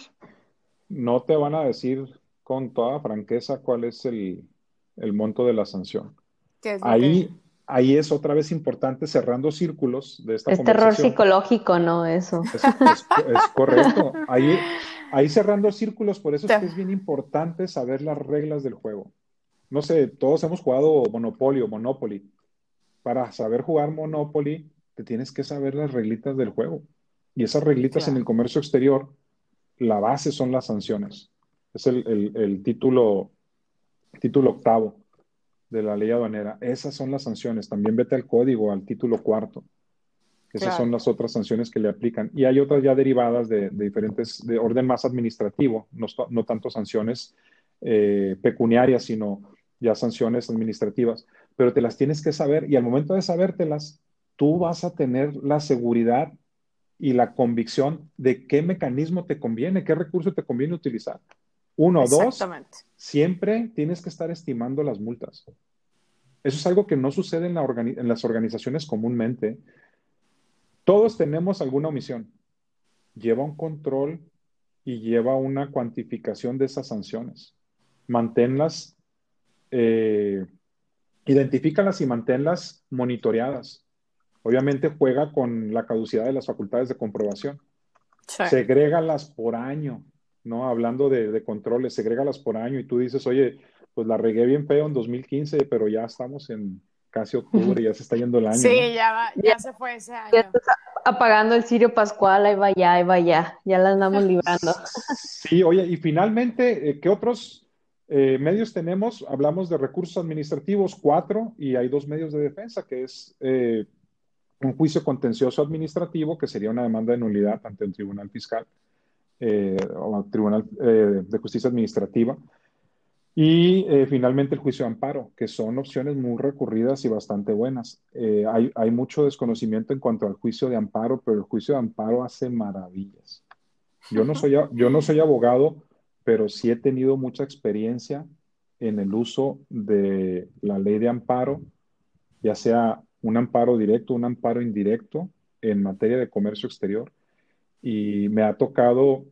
no te van a decir con toda franqueza cuál es el, el monto de la sanción. ¿Qué es lo que...? Ahí, ahí es otra vez importante, cerrando círculos de esta Es terror conversación. psicológico, ¿no? Eso. Es, es, es correcto. Ahí, ahí cerrando círculos, por eso es Te- que es bien importante saber las reglas del juego. No sé, todos hemos jugado Monopoly o Monopoly. Para saber jugar Monopoly, te tienes que saber las reglitas del juego. Y esas reglitas en el Claro, comercio exterior, la base son las sanciones. Es el, el- el título, título octavo de la ley aduanera. Esas son las sanciones. También vete al código, al título cuarto. Esas son claro, las otras sanciones que le aplican. Y hay otras ya derivadas de, de diferentes, de orden más administrativo, no, no tanto sanciones eh, pecuniarias, sino ya sanciones administrativas. pero te las tienes que saber y al momento de sabértelas, tú vas a tener la seguridad y la convicción de qué mecanismo te conviene, qué recurso te conviene utilizar. Uno, dos, Exactamente. siempre tienes que estar estimando las multas. Eso es algo que no sucede en, la organi- en las organizaciones comúnmente. Todos tenemos alguna omisión. Lleva un control y lleva una cuantificación de esas sanciones. Manténlas, eh, identifícalas y manténlas monitoreadas. Obviamente juega con la caducidad de las facultades de comprobación. Sí. Segrégalas por año, ¿no? Hablando de, de controles, segrégalas por año y tú dices, oye, pues la regué bien feo en dos mil quince, pero ya estamos en casi octubre, ya se está yendo el año, ¿no? Sí, ya va, Ya, ya se fue ese ya año. estás apagando el cirio pascual, ahí va ya, ahí va ya, ya la andamos librando. Sí, oye, y finalmente, eh, ¿qué otros eh, medios tenemos? Hablamos de recursos administrativos, cuatro, y hay dos medios de defensa, que es eh, un juicio contencioso administrativo, que sería una demanda de nulidad ante el Tribunal Fiscal eh, o al Tribunal eh, de Justicia Administrativa. Y eh, finalmente el juicio de amparo, que son opciones muy recurridas y bastante buenas. Eh, hay, hay mucho desconocimiento en cuanto al juicio de amparo, pero el juicio de amparo hace maravillas. Yo no soy, yo no soy abogado, pero sí he tenido mucha experiencia en el uso de la ley de amparo, ya sea un amparo directo, un amparo indirecto en materia de comercio exterior. Y me ha tocado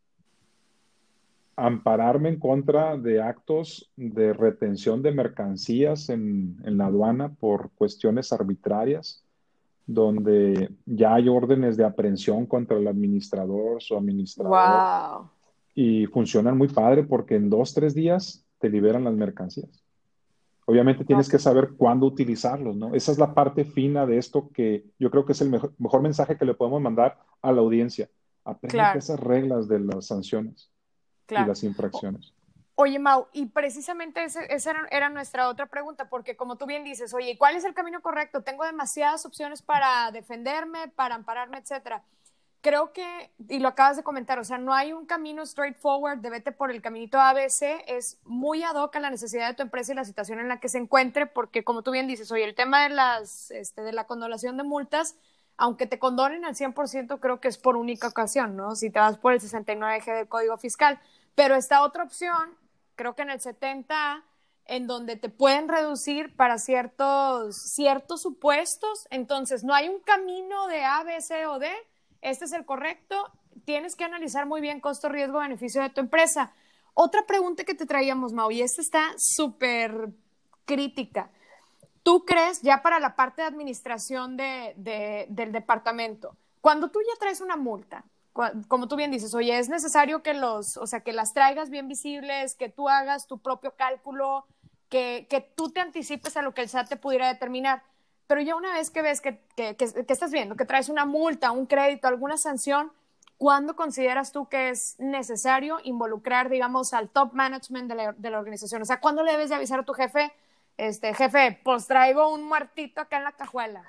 ampararme en contra de actos de retención de mercancías en, en la aduana por cuestiones arbitrarias, donde ya hay órdenes de aprehensión contra el administrador, su administrador, Wow. y funcionan muy padre porque en dos, tres días te liberan las mercancías. Obviamente tienes Ok. que saber cuándo utilizarlos, ¿no? Esa es la parte fina de esto que yo creo que es el mejor, mejor mensaje que le podemos mandar a la audiencia. Apréndete Claro, esas reglas de las sanciones y claro. las infracciones. Oye, Mau, y precisamente ese- esa era, era nuestra otra pregunta, porque como tú bien dices, oye, ¿cuál es el camino correcto? Tengo demasiadas opciones para defenderme, para ampararme, etcétera. Creo que, y lo acabas de comentar, o sea, no hay un camino straightforward de vete por el caminito A B C, es muy ad hoc a la necesidad de tu empresa y la situación en la que se encuentre, porque como tú bien dices, oye, el tema de, las, este, de la condonación de multas, aunque te condonen al cien por ciento, creo que es por única ocasión, ¿no? Si te vas por el sesenta y nueve G del Código Fiscal. Pero esta otra opción, creo que en el setenta A, en donde te pueden reducir para ciertos, ciertos supuestos, entonces no hay un camino de A, B, C o D, este es el correcto, tienes que analizar muy bien costo, riesgo, beneficio de tu empresa. Otra pregunta que te traíamos, Mau, y esta está súper crítica. ¿Tú crees, ya para la parte de administración de, de, del departamento, cuando tú ya traes una multa, como tú bien dices, oye, es necesario que los, o sea, que las traigas bien visibles, que tú hagas tu propio cálculo, que, que tú te anticipes a lo que el S A T te pudiera determinar? Pero ya una vez que ves que, que, que, que estás viendo, que traes una multa, un crédito, alguna sanción, ¿cuándo consideras tú que es necesario involucrar, digamos, al top management de la, de la organización? O sea, ¿cuándo le debes de avisar a tu jefe? Este, jefe, pues traigo un muertito acá en la cajuela.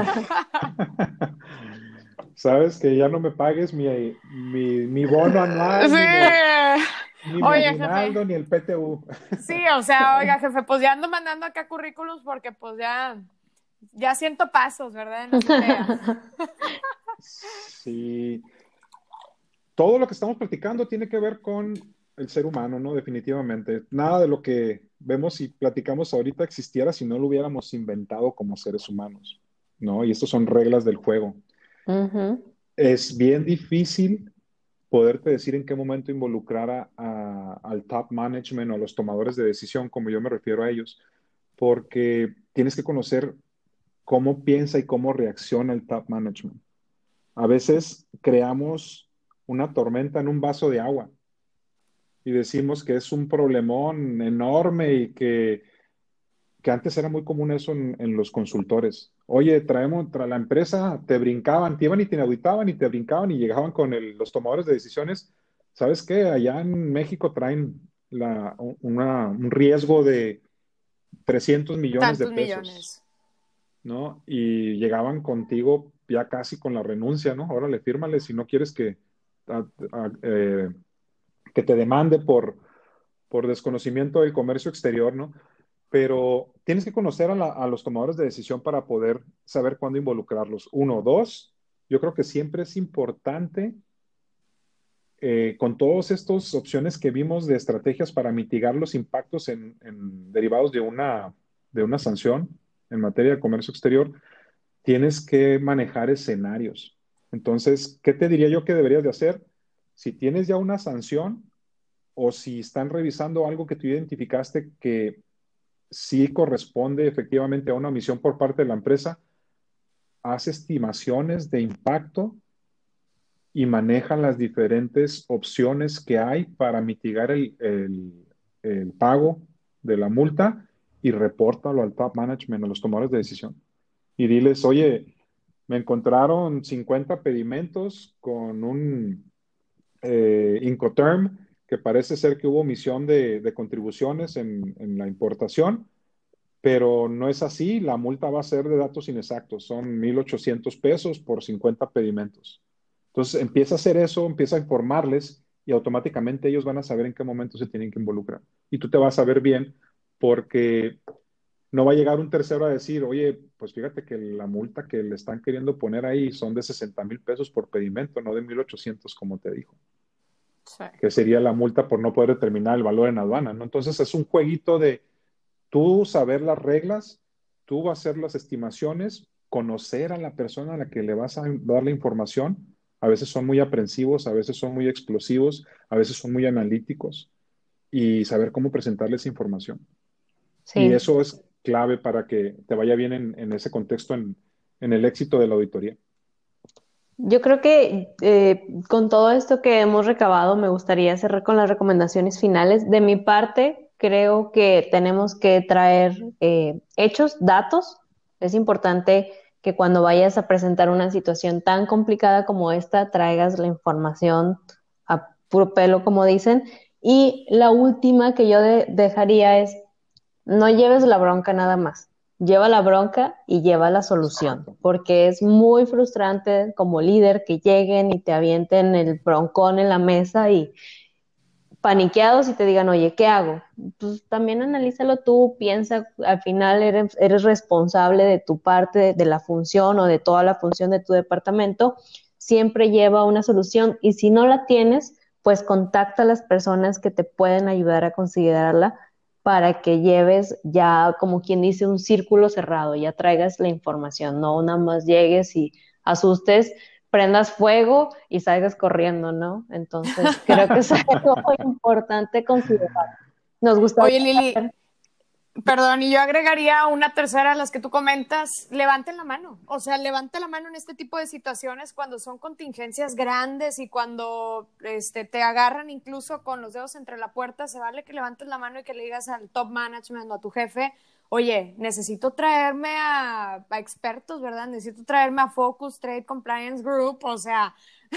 Sabes que ya no me pagues mi, mi, mi bono anual, ni mi, Sí. ni mi Oye, jefe. aguinaldo, ni el P T U. Sí, o sea, oiga, jefe, pues ya ando mandando acá currículums porque pues ya, ya siento pasos, ¿verdad? En la azotea. Sí, todo lo que estamos platicando tiene que ver con el ser humano, ¿no? Definitivamente. Nada de lo que vemos y platicamos ahorita existiera si no lo hubiéramos inventado como seres humanos, ¿no? Y estas son reglas del juego. Ujú. Es bien difícil poderte decir en qué momento involucrar a, a- al top management o a los tomadores de decisión, como yo me refiero a ellos, porque tienes que conocer cómo piensa y cómo reacciona el top management. A veces creamos una tormenta en un vaso de agua y decimos que es un problemón enorme y que, que antes era muy común eso en, en los consultores. Oye, traemos, tra la empresa, te brincaban, te iban y te auditaban y te brincaban y llegaban con el- los tomadores de decisiones. ¿Sabes qué? Allá en México traen la, una- un riesgo de trescientos millones de Tantos pesos, millones. ¿no? Y llegaban contigo ya casi con la renuncia, ¿no? Órale, fírmale si no quieres que, a- a- eh, que te demande por, por desconocimiento del comercio exterior, ¿no? pero tienes que conocer a, la, a los tomadores de decisión para poder saber cuándo involucrarlos. Uno, dos, yo creo que siempre es importante, eh, con todas estas opciones que vimos de estrategias para mitigar los impactos en, en derivados de una, de una sanción en materia de comercio exterior, tienes que manejar escenarios. Entonces, ¿qué te diría yo que deberías de hacer? Si tienes ya una sanción o si están revisando algo que tú identificaste que sí corresponde efectivamente a una omisión por parte de la empresa, haz estimaciones de impacto y maneja las diferentes opciones que hay para mitigar el, el, el pago de la multa y repórtalo al top management, a los tomadores de decisión. Y diles, oye, me encontraron cincuenta pedimentos con un eh, Incoterm que parece ser que hubo omisión de, de contribuciones en, en, la importación, pero no es así. La multa va a ser de datos inexactos. Son mil ochocientos pesos por cincuenta pedimentos. Entonces empieza a hacer eso, empieza a informarles y automáticamente ellos van a saber en qué momento se tienen que involucrar. Y tú te vas a ver bien porque no va a llegar un tercero a decir, oye, pues fíjate que la multa que le están queriendo poner ahí son de sesenta mil pesos por pedimento, no de mil ochocientos como te dijo. Sí. Que sería la multa por no poder determinar el valor en aduana, ¿no? Entonces es un jueguito de tú saber las reglas, tú hacer las estimaciones, conocer a la persona a la que le vas a dar la información. A veces son muy aprensivos, a veces son muy explosivos, a veces son muy analíticos y saber cómo presentarles información. Sí. Y eso es clave para que te vaya bien en, en ese contexto, en, en el éxito de la auditoría. Yo creo que eh, con todo esto que hemos recabado, me gustaría cerrar con las recomendaciones finales. De mi parte, creo que tenemos que traer eh, hechos, datos. Es importante que cuando vayas a presentar una situación tan complicada como esta, traigas la información a puro pelo, como dicen. Y la última que yo de- dejaría es, no lleves la bronca nada más. Lleva la bronca y lleva la solución, porque es muy frustrante como líder que lleguen y te avienten el broncón en la mesa y paniqueados y te digan, oye, ¿qué hago? Pues también analízalo tú, piensa, al final eres, eres responsable de tu parte, de, de la función o de toda la función de tu departamento, siempre lleva una solución y si no la tienes, pues contacta a las personas que te pueden ayudar a considerarla para que lleves ya, como quien dice, un círculo cerrado, ya traigas la información, no nada más llegues y asustes, prendas fuego y salgas corriendo, ¿no? Entonces, creo que es algo muy importante considerar. Nos gustaría Oye, Lili, saber... perdón, y yo agregaría una tercera a las que tú comentas, levanten la mano, o sea, levante la mano en este tipo de situaciones cuando son contingencias grandes y cuando este, te agarran incluso con los dedos entre la puerta, se vale que levantes la mano y que le digas al top management o a tu jefe, oye, necesito traerme a, a expertos, ¿verdad? Necesito traerme a Focus Trade Compliance Group, o sea...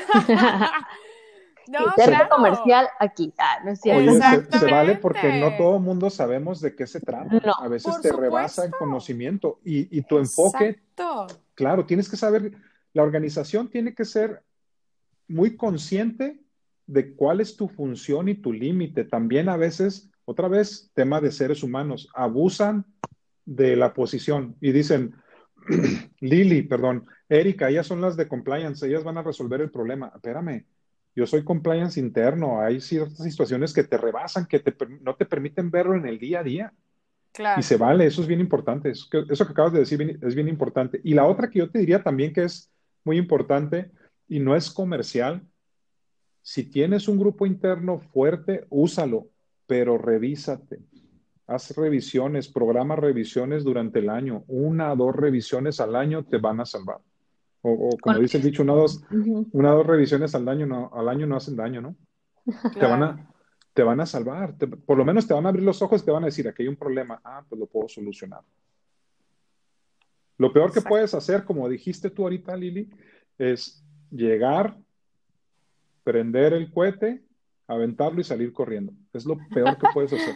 No, claro. Comercial aquí, ah, no es cierto. Oye, se, se vale porque no todo el mundo sabemos de qué se trata. No, a veces por te supuesto. rebasa el conocimiento y, y tu enfoque, Exacto. claro, tienes que saber, la organización tiene que ser muy consciente de cuál es tu función y tu límite. También a veces, otra vez, tema de seres humanos, abusan de la posición y dicen, Lili, perdón, Erika, ellas son las de compliance, ellas van a resolver el problema. Espérame, yo soy compliance interno, hay ciertas situaciones que te rebasan, que te, no te permiten verlo en el día a día. Claro. Y se vale, eso es bien importante, eso que, eso que acabas de decir bien, es bien importante. Y la otra que yo te diría también que es muy importante y no es comercial, si tienes un grupo interno fuerte, úsalo, pero revísate. Haz revisiones, programa revisiones durante el año. Una o dos revisiones al año te van a salvar. O, o como dice el dicho, una o dos, uh-huh. una, dos revisiones al año, no, al año no hacen daño, ¿no? Claro. Te van a, te van a salvar. Te, por lo menos te van a abrir los ojos y te van a decir, aquí hay un problema. Ah, pues lo puedo solucionar. Lo peor Exacto. que puedes hacer, como dijiste tú ahorita, Lili, es llegar, prender el cohete, aventarlo y salir corriendo. Es lo peor que puedes hacer.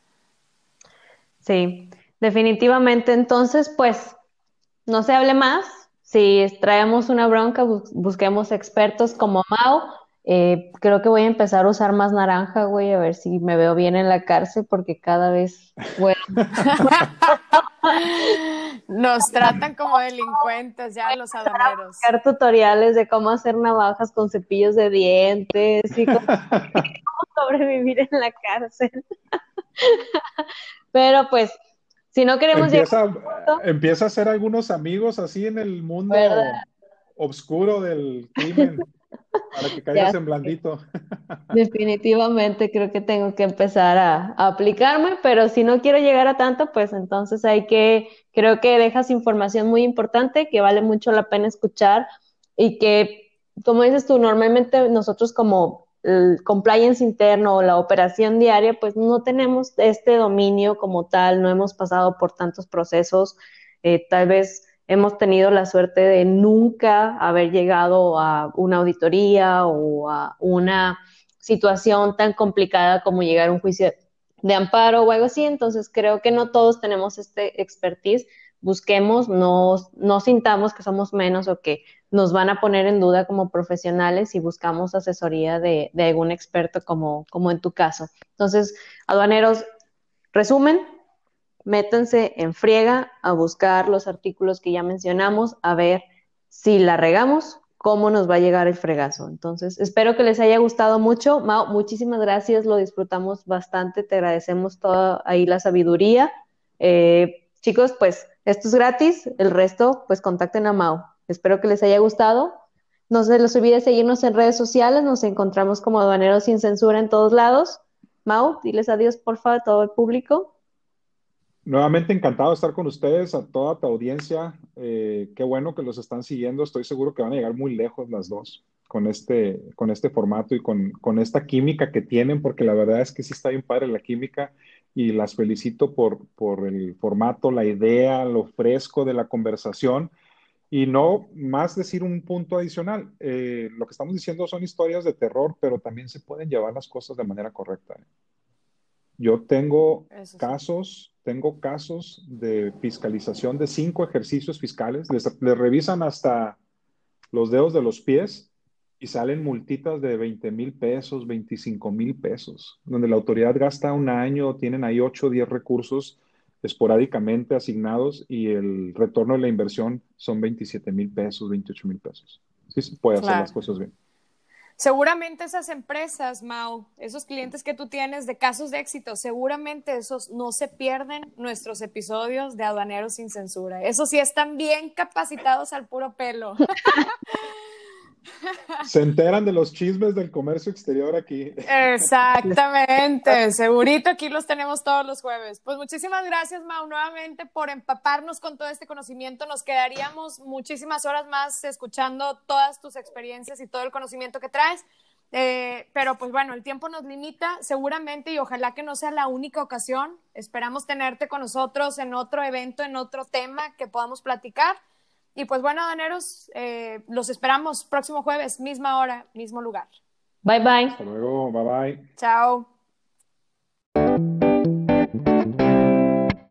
Sí, definitivamente. Entonces, pues, no se hable más. Si traemos una bronca, bus busquemos expertos como Mau Eh, creo que voy a empezar a usar más naranja, güey, a ver si me veo bien en la cárcel, porque cada vez, bueno, Nos tratan como delincuentes ya los aduaneros. buscar tutoriales de cómo hacer navajas con cepillos de dientes y cómo sobrevivir en la cárcel. Pero pues, si no queremos llegar Empieza, a esto, empieza a hacer algunos amigos así en el ¿verdad? mundo oscuro del crimen para que Ya caigas en blandito. definitivamente creo que tengo que empezar a, a aplicarme, pero si no quiero llegar a tanto, pues entonces hay que, creo que dejas información muy importante que vale mucho la pena escuchar y que, como dices tú, normalmente nosotros como el compliance interno o la operación diaria, pues no tenemos este dominio como tal, no hemos pasado por tantos procesos, eh, tal vez hemos tenido la suerte de nunca haber llegado a una auditoría o a una situación tan complicada como llegar a un juicio de amparo o algo así, entonces creo que no todos tenemos este expertise, busquemos, no, no sintamos que somos menos o que nos van a poner en duda como profesionales y buscamos asesoría de, de algún experto como, como en tu caso. Entonces, aduaneros, resumen, métanse en friega a buscar los artículos que ya mencionamos, a ver si la regamos, cómo nos va a llegar el fregazo. Entonces, espero que les haya gustado mucho. Mau, muchísimas gracias, lo disfrutamos bastante, te agradecemos toda ahí la sabiduría. Eh, chicos, pues esto es gratis, el resto, pues contacten a Mau. Espero que les haya gustado. No se les olvide seguirnos en redes sociales, nos encontramos como Aduaneros Sin Censura en todos lados. Mau, diles adiós, por favor, a todo el público. Nuevamente encantado de estar con ustedes, a toda tu audiencia. Eh, qué bueno que los están siguiendo. Estoy seguro que van a llegar muy lejos las dos con este, con este formato y con, con esta química que tienen, porque la verdad es que sí está bien padre la química y las felicito por, por el formato, la idea, lo fresco de la conversación. Y no más decir un punto adicional. Eh, lo que estamos diciendo son historias de terror, pero también se pueden llevar las cosas de manera correcta. Yo tengo Eso sí. casos, tengo casos de fiscalización de cinco ejercicios fiscales. Les, les revisan hasta los dedos de los pies y salen multitas de veinte mil pesos, veinticinco mil pesos, donde la autoridad gasta un año, tienen ahí ocho o diez recursos esporádicamente asignados y el retorno de la inversión son veintisiete mil pesos, veintiocho mil pesos. Sí se puede hacer las Claro. cosas bien. Seguramente esas empresas, Mau, esos clientes que tú tienes de casos de éxito, seguramente esos no se pierden nuestros episodios de Aduaneros Sin Censura. Esos sí están bien capacitados al puro pelo. Se enteran de los chismes del comercio exterior aquí. Exactamente, segurito aquí los tenemos todos los jueves. Pues muchísimas gracias, Mau, nuevamente por empaparnos con todo este conocimiento. Nos quedaríamos muchísimas horas más escuchando todas tus experiencias y todo el conocimiento que traes. Eh, pero pues bueno, el tiempo nos limita seguramente y ojalá que no sea la única ocasión. Esperamos tenerte con nosotros en otro evento, en otro tema que podamos platicar. Y pues bueno, Daneros, eh, los esperamos próximo jueves, misma hora, mismo lugar. Bye bye. Hasta luego, bye bye. Chao.